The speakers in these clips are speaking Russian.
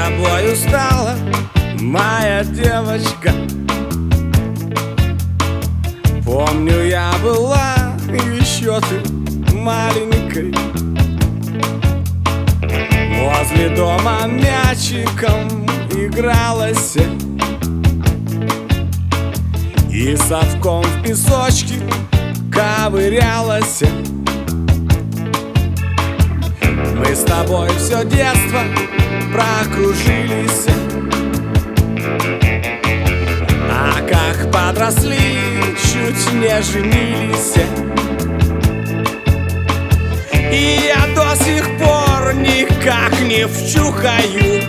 тобой устала, моя девочка. Помню, я была еще ты маленькой. Возле дома мячиком игралась и совком в песочке ковырялась. Мы с тобой все детство прокружились, а как подросли, чуть не женились. И я до сих пор никак не вчухаю,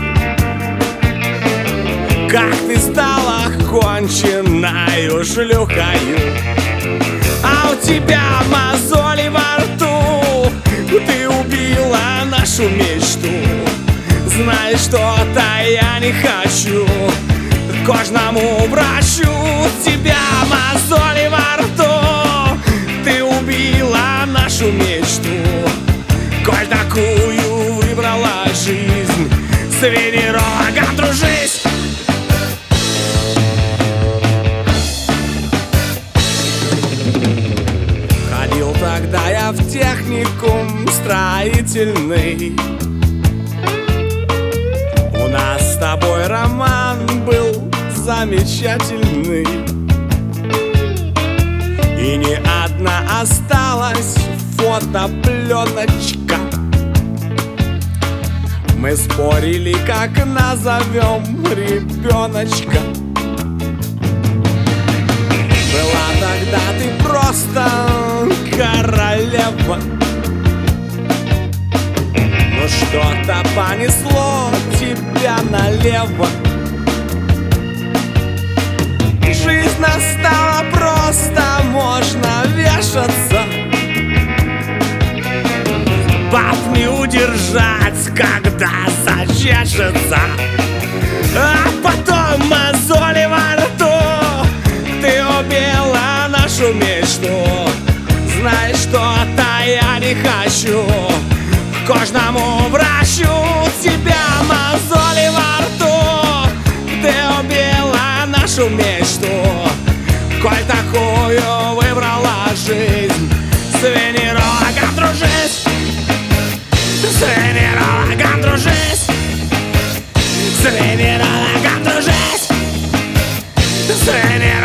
как ты стала конченною шлюхою. А у тебя мозоли во рту, ты убила нашу мечту. Знаешь, что-то я не хочу к кожному врачу. У тебя мозоли во рту, ты убила нашу мечту. Коль такую выбрала жизнь, с венерологом дружись. Ходил тогда я в техникум строительный. У нас с тобой роман был замечательный, и не одна осталась фотопленочка. Мы спорили, как назовем ребеночка. Была тогда ты просто королева, но что-то понесло тебя налево. Жизнь настала просто, можно вешаться. Баб не удержать, когда зачешется. А потом мозоли во рту, ты убила нашу мечту. Знаешь, что-то я не хочу к кожному врачу. У тебя мозоли во рту, ты убила нашу мечту. Коль такую выбрала жизнь, с венерологом дружись. С венерологом дружись. С венерологом дружись. С венерологом